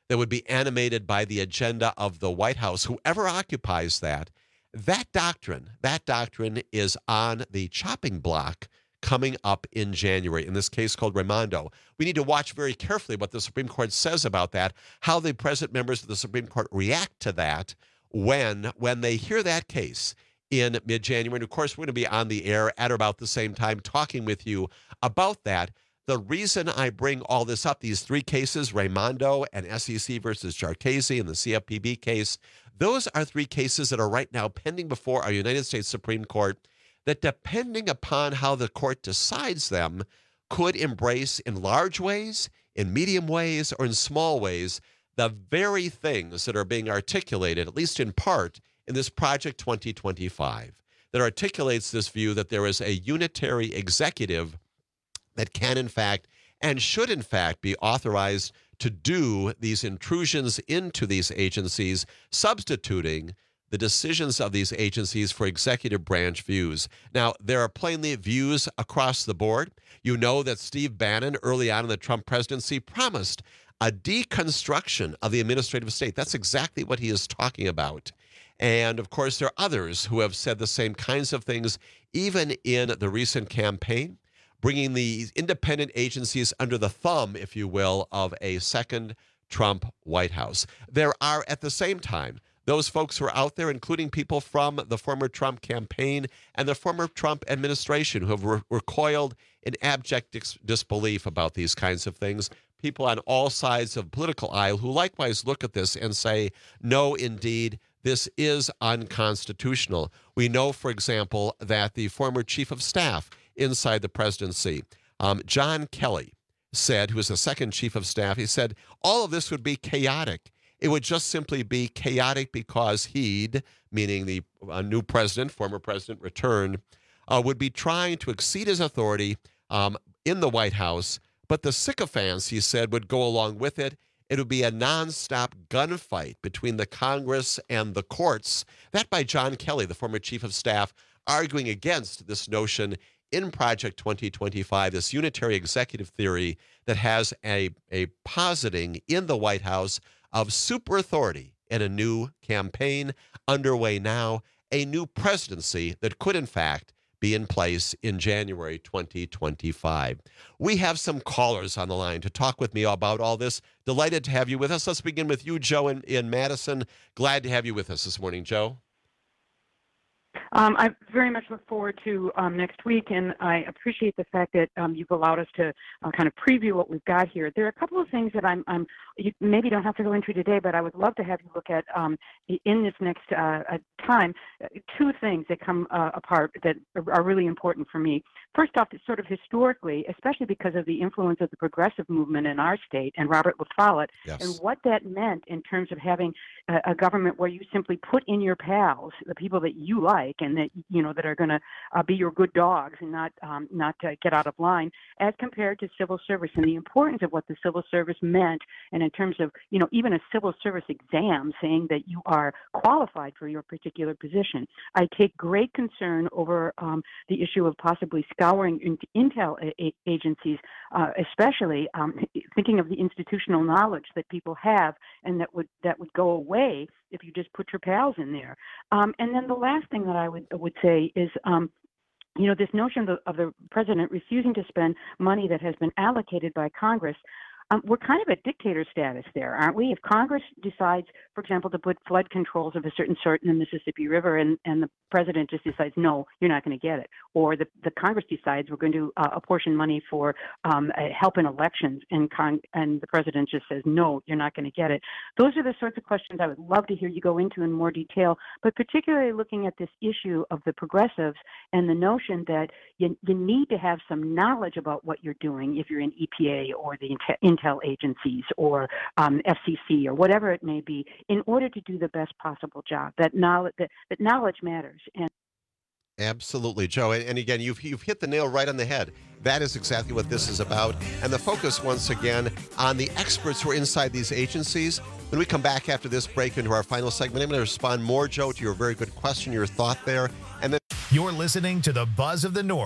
that would be animated by the agenda of the White House, whoever occupies that, that doctrine, that doctrine is on the chopping block coming up in January, in this case called Raimondo. We need to watch very carefully what the Supreme Court says about that, how the present members of the Supreme Court react to that when, when they hear that case in mid-January. And, of course, we're going to be on the air at about the same time talking with you about that. The reason I bring all this up, these three cases, Raimondo and S E C versus Jarchese and the C F P B case, those are three cases that are right now pending before our United States Supreme Court that, depending upon how the court decides them, could embrace in large ways, in medium ways, or in small ways, the very things that are being articulated, at least in part, in this Project twenty twenty-five, that articulates this view that there is a unitary executive that can, in fact, and should, in fact, be authorized to do these intrusions into these agencies, substituting the decisions of these agencies for executive branch views. Now, there are plainly views across the board. You know that Steve Bannon, early on in the Trump presidency, promised a deconstruction of the administrative state. That's exactly what he is talking about. And, of course, there are others who have said the same kinds of things, even in the recent campaign, bringing the independent agencies under the thumb, if you will, of a second Trump White House. There are, at the same time, those folks who are out there, including people from the former Trump campaign and the former Trump administration, who have re- recoiled in abject dis- disbelief about these kinds of things. People on all sides of the political aisle who likewise look at this and say, no, indeed, this is unconstitutional. We know, for example, that the former chief of staff inside the presidency, um, John Kelly, said, who was the second chief of staff, he said, all of this would be chaotic. It would just simply be chaotic because he'd, meaning the uh, new president, former president returned, uh, would be trying to exceed his authority um, in the White House. But the sycophants, he said, would go along with it. It would be a nonstop gunfight between the Congress and the courts. That by John Kelly, the former chief of staff, arguing against this notion in Project twenty twenty-five, this unitary executive theory that has a, a positing in the White House of super authority and a new campaign underway now, a new presidency that could, in fact, be in place in January twenty twenty-five. We have some callers on the line to talk with me about all this. Delighted to have you with us. Let's begin with you, Joe, in, in Madison. Glad to have you with us this morning, Joe. Um, I very much look forward to um, next week, and I appreciate the fact that um, you've allowed us to uh, kind of preview what we've got here. There are a couple of things that I'm, I'm you maybe don't have to go into today, but I would love to have you look at um, in this next uh, time. Two things that come uh, apart that are really important for me. First off, sort of historically, especially because of the influence of the progressive movement in our state and Robert La Follette, yes, and what that meant in terms of having a, a government where you simply put in your pals, the people that you like and that you know that are going to uh, be your good dogs and not um, not uh, get out of line, as compared to civil service, and the importance of what the civil service meant, and in terms of you know even a civil service exam saying that you are qualified for your particular position. I take great concern over um, the issue of possibly scouring into intel a- agencies, uh, especially um, thinking of the institutional knowledge that people have, and that would that would go away if you just put your pals in there. Um, and then the last thing that I would would say is, um, you know, this notion of the, of the president refusing to spend money that has been allocated by Congress. Um, we're kind of at dictator status there, aren't we? If Congress decides, for example, to put flood controls of a certain sort in the Mississippi River, and, and the president just decides, no, you're not going to get it, or the, the Congress decides we're going to uh, apportion money for um, uh, help in elections, and con- and the president just says, no, you're not going to get it. Those are the sorts of questions I would love to hear you go into in more detail, but particularly looking at this issue of the progressives and the notion that you, you need to have some knowledge about what you're doing if you're in E P A or the intel agencies or um, F C C or whatever it may be, in order to do the best possible job. That knowledge, that, that knowledge matters. And absolutely, Joe. And, and again, you've you've hit the nail right on the head. That is exactly what this is about. And the focus, once again, on the experts who are inside these agencies. When we come back after this break into our final segment, I'm going to respond more, Joe, to your very good question, your thought there. And then you're listening to the Buzz of the North.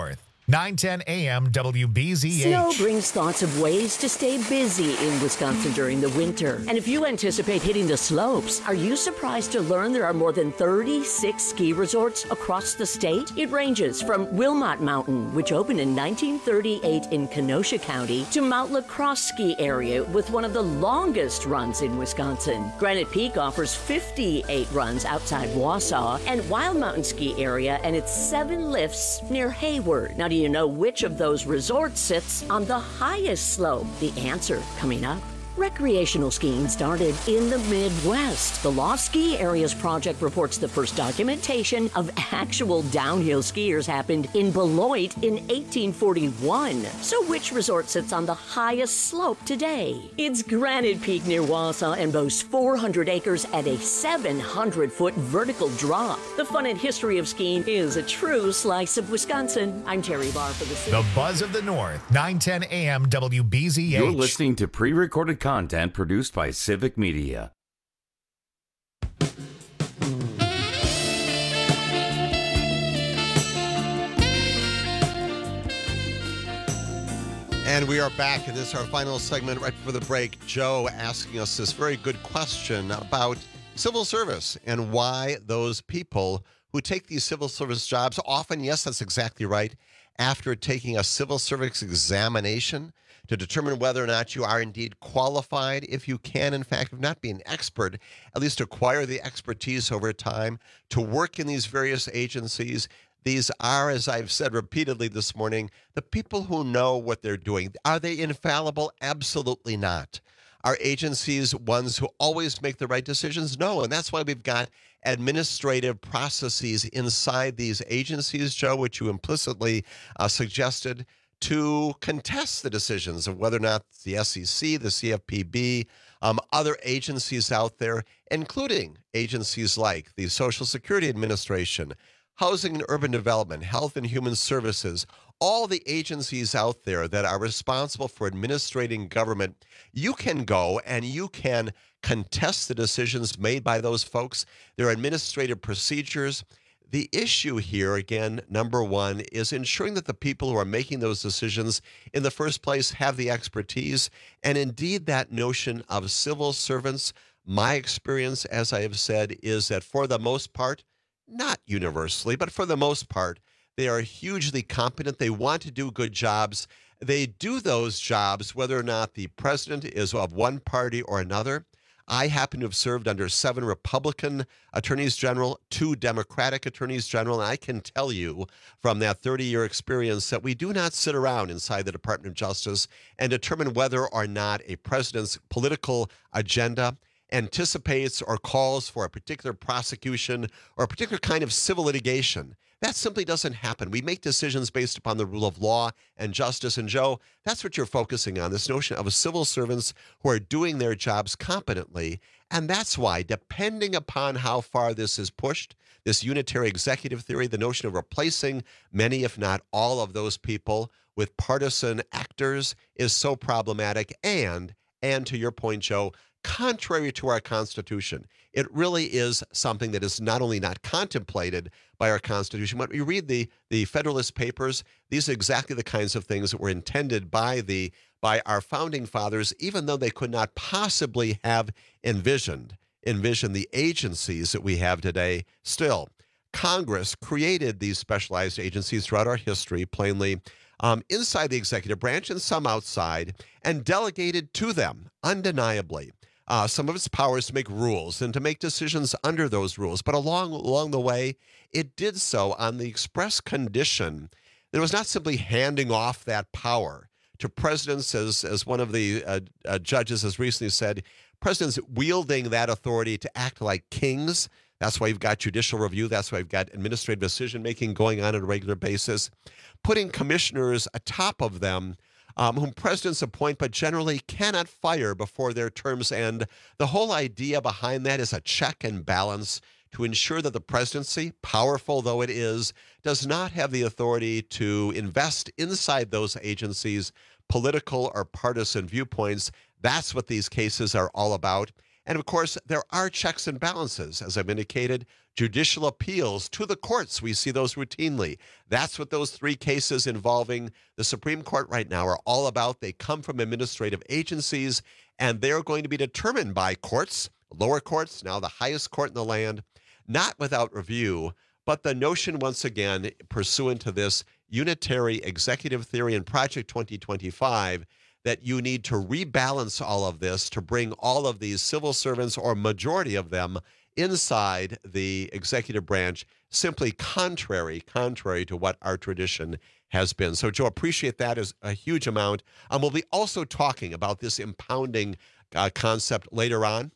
nine ten A M W B Z H. Snow brings thoughts of ways to stay busy in Wisconsin during the winter. And if you anticipate hitting the slopes, are you surprised to learn there are more than thirty-six ski resorts across the state? It ranges from Wilmot Mountain, which opened in nineteen thirty-eight in Kenosha County, to Mount La Crosse Ski Area with one of the longest runs in Wisconsin. Granite Peak offers fifty-eight runs outside Wausau, and Wild Mountain Ski Area and its seven lifts near Hayward. Now, do you know which of those resorts sits on the highest slope? The answer coming up. Recreational skiing started in the Midwest. The Lost Ski Areas Project reports the first documentation of actual downhill skiers happened in Beloit in eighteen forty-one. So which resort sits on the highest slope today? It's Granite Peak near Wausau and boasts four hundred acres at a seven hundred foot vertical drop. The fun and history of skiing is a true slice of Wisconsin. I'm Terry Barr for the City. The Buzz of the North, nine ten A M W B Z H. You're listening to pre-recorded content produced by Civic Media. And we are back, and this is our final segment right before the break. Joe asking us this very good question about civil service and why those people who take these civil service jobs often, yes, that's exactly right, after taking a civil service examination to determine whether or not you are indeed qualified, if you can, in fact, if not be an expert, at least acquire the expertise over time to work in these various agencies. These are, as I've said repeatedly this morning, the people who know what they're doing. Are they infallible? Absolutely not. Are agencies ones who always make the right decisions? No, and that's why we've got administrative processes inside these agencies, Joe, which you implicitly uh, suggested, to contest the decisions of whether or not the S E C, the C F P B, um, other agencies out there, including agencies like the Social Security Administration, Housing and Urban Development, Health and Human Services, all the agencies out there that are responsible for administrating government, you can go and you can contest the decisions made by those folks. There are administrative procedures. The issue here, again, number one, is ensuring that the people who are making those decisions in the first place have the expertise. And indeed, that notion of civil servants, my experience, as I have said, is that for the most part, not universally, but for the most part, they are hugely competent. They want to do good jobs. They do those jobs whether or not the president is of one party or another. I happen to have served under seven Republican attorneys general, two Democratic attorneys general, and I can tell you from that thirty-year experience that we do not sit around inside the Department of Justice and determine whether or not a president's political agenda anticipates or calls for a particular prosecution or a particular kind of civil litigation. That simply doesn't happen. We make decisions based upon the rule of law and justice. And Joe, that's what you're focusing on, this notion of civil servants who are doing their jobs competently. And that's why, depending upon how far this is pushed, this unitary executive theory, the notion of replacing many, if not all of those people with partisan actors is so problematic. And, and to your point, Joe, contrary to our Constitution. It really is something that is not only not contemplated by our Constitution, but we read the, the Federalist Papers, these are exactly the kinds of things that were intended by the by our founding fathers, even though they could not possibly have envisioned, envisioned the agencies that we have today. Still, Congress created these specialized agencies throughout our history, plainly, um, inside the executive branch and some outside, and delegated to them, undeniably, Uh, some of its powers to make rules and to make decisions under those rules. But along along the way, it did so on the express condition that it was not simply handing off that power to presidents, as, as one of the uh, uh, judges has recently said, presidents wielding that authority to act like kings. That's why you've got judicial review. That's why you've got administrative decision-making going on on a regular basis. Putting commissioners atop of them, Um, whom presidents appoint but generally cannot fire before their terms end. The whole idea behind that is a check and balance to ensure that the presidency, powerful though it is, does not have the authority to invest inside those agencies political or partisan viewpoints. That's what these cases are all about. And of course, there are checks and balances. As I've indicated, judicial appeals to the courts, we see those routinely. That's what those three cases involving the Supreme Court right now are all about. They come from administrative agencies, and they're going to be determined by courts, lower courts, now the highest court in the land, not without review. But the notion, once again, pursuant to this unitary executive theory in Project twenty twenty-five, that you need to rebalance all of this to bring all of these civil servants, or majority of them, inside the executive branch, simply contrary, contrary to what our tradition has been. So, Joe, appreciate that as a huge amount. And we'll be also talking about this impounding uh, concept later on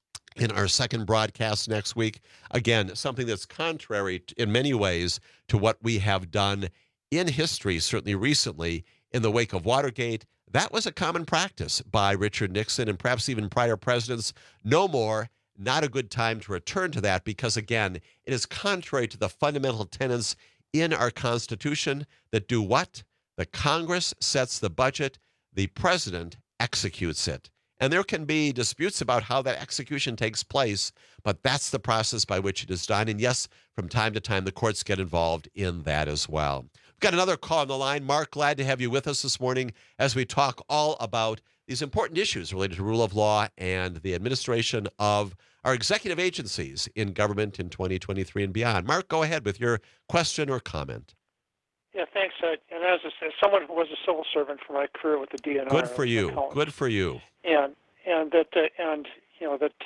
in our second broadcast next week. Again, something that's contrary in many ways to what we have done in history, certainly recently, in the wake of Watergate. That was a common practice by Richard Nixon and perhaps even prior presidents. No more. Not a good time to return to that because, again, it is contrary to the fundamental tenets in our Constitution that do what? The Congress sets the budget, the president executes it. And there can be disputes about how that execution takes place, but that's the process by which it is done. And yes, from time to time, the courts get involved in that as well. We've got another call on the line. Mark, glad to have you with us this morning as we talk all about these important issues related to rule of law and the administration of our executive agencies in government in twenty twenty-three and beyond. Mark, go ahead with your question or comment. Yeah, thanks. Uh, and as, a, as someone who was a civil servant for my career with the D N R, good for you. Good for you. And and that uh, and you know that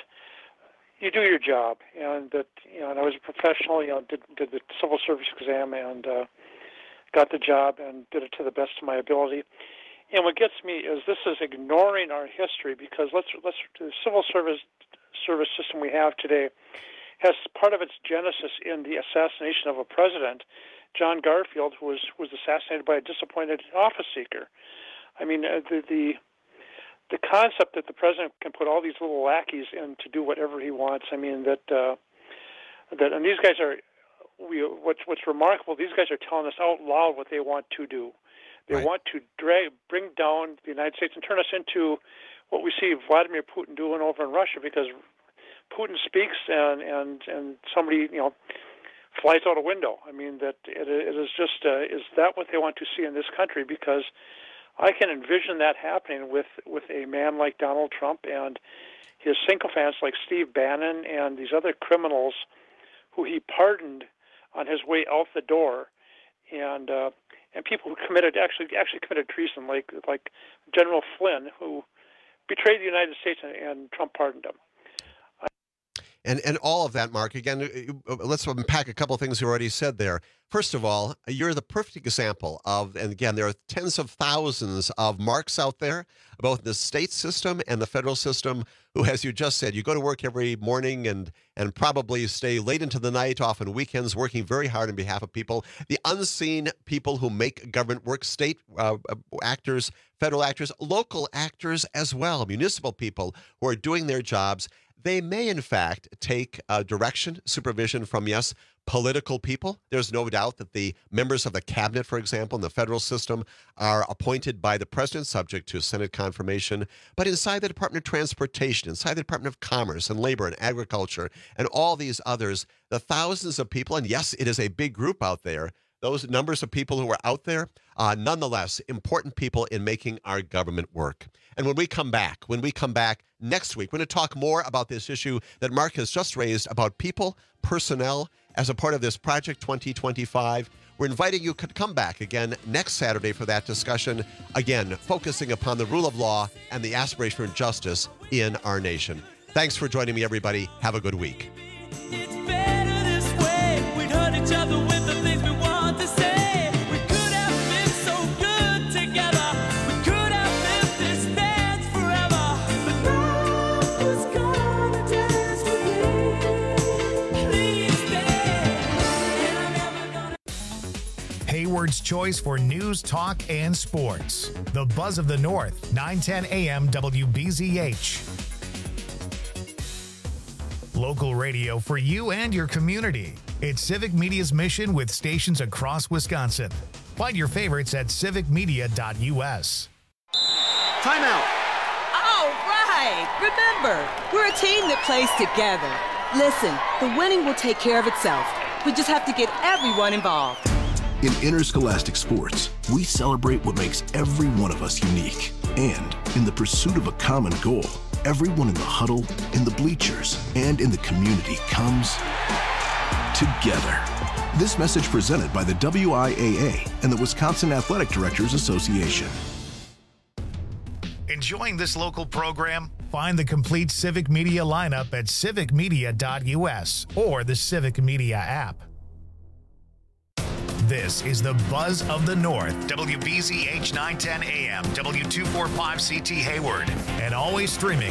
you do your job, and that you know, and I was a professional. You know, did did the civil service exam and uh, got the job and did it to the best of my ability. And what gets me is this is ignoring our history because let's let's the civil service service system we have today has part of its genesis in the assassination of a president, John Garfield, who was was assassinated by a disappointed office seeker. I mean, uh, the the the concept that the president can put all these little lackeys in to do whatever he wants. I mean that uh, that and these guys are we what's what's remarkable. These guys are telling us out loud what they want to do. They right. want to drag bring down the United States and turn us into what we see Vladimir Putin doing over in Russia, because Putin speaks and and and somebody you know flies out a window. I mean that it, it is just uh, is that what they want to see in this country? Because I can envision that happening with with a man like Donald Trump and his sycophants like Steve Bannon and these other criminals who he pardoned on his way out the door, and uh, and people who committed actually actually committed treason, like like General Flynn, who betrayed the United States, and, and Trump pardoned him. And and all of that, Mark, again, let's unpack a couple of things you already said there. First of all, you're the perfect example of, and again, there are tens of thousands of Marks out there, both the state system and the federal system, who, as you just said, you go to work every morning and and probably stay late into the night, often weekends, working very hard on behalf of people. The unseen people who make government work, state uh, actors, federal actors, local actors as well, municipal people who are doing their jobs. They may, in fact, take uh, direction, supervision from, yes, political people. There's no doubt that the members of the cabinet, for example, in the federal system are appointed by the president, subject to Senate confirmation. But inside the Department of Transportation, inside the Department of Commerce and Labor and Agriculture and all these others, the thousands of people, and yes, it is a big group out there, those numbers of people who are out there, uh, nonetheless, important people in making our government work. And when we come back, when we come back next week, we're going to talk more about this issue that Mark has just raised about people, personnel, as a part of this Project twenty twenty-five. We're inviting you to come back again next Saturday for that discussion, again, focusing upon the rule of law and the aspiration for justice in our nation. Thanks for joining me, everybody. Have a good week. It's better this way. We'd hurt each other with the things we want to say. We could have been so good together. We could have lived this dance forever. But now who's gonna dance with me? Please stay. And I'm never gonna. Hayward's Choice for news, talk, and sports. The Buzz of the North, nine ten a m W B Z H. Local radio for you and your community. It's Civic Media's mission with stations across Wisconsin. Find your favorites at civic media dot U S. Timeout. All right. Hey, remember, we're a team that plays together. Listen, the winning will take care of itself. We just have to get everyone involved. In interscholastic sports, we celebrate what makes every one of us unique. And in the pursuit of a common goal, everyone in the huddle, in the bleachers, and in the community comes together. This message presented by the W I A A and the Wisconsin Athletic Directors Association. Enjoying this local program? Find the complete Civic Media lineup at civic media dot U S or the Civic Media app. This is the Buzz of the North, W B Z H nine ten A M, W two forty-five C T Hayward, and always streaming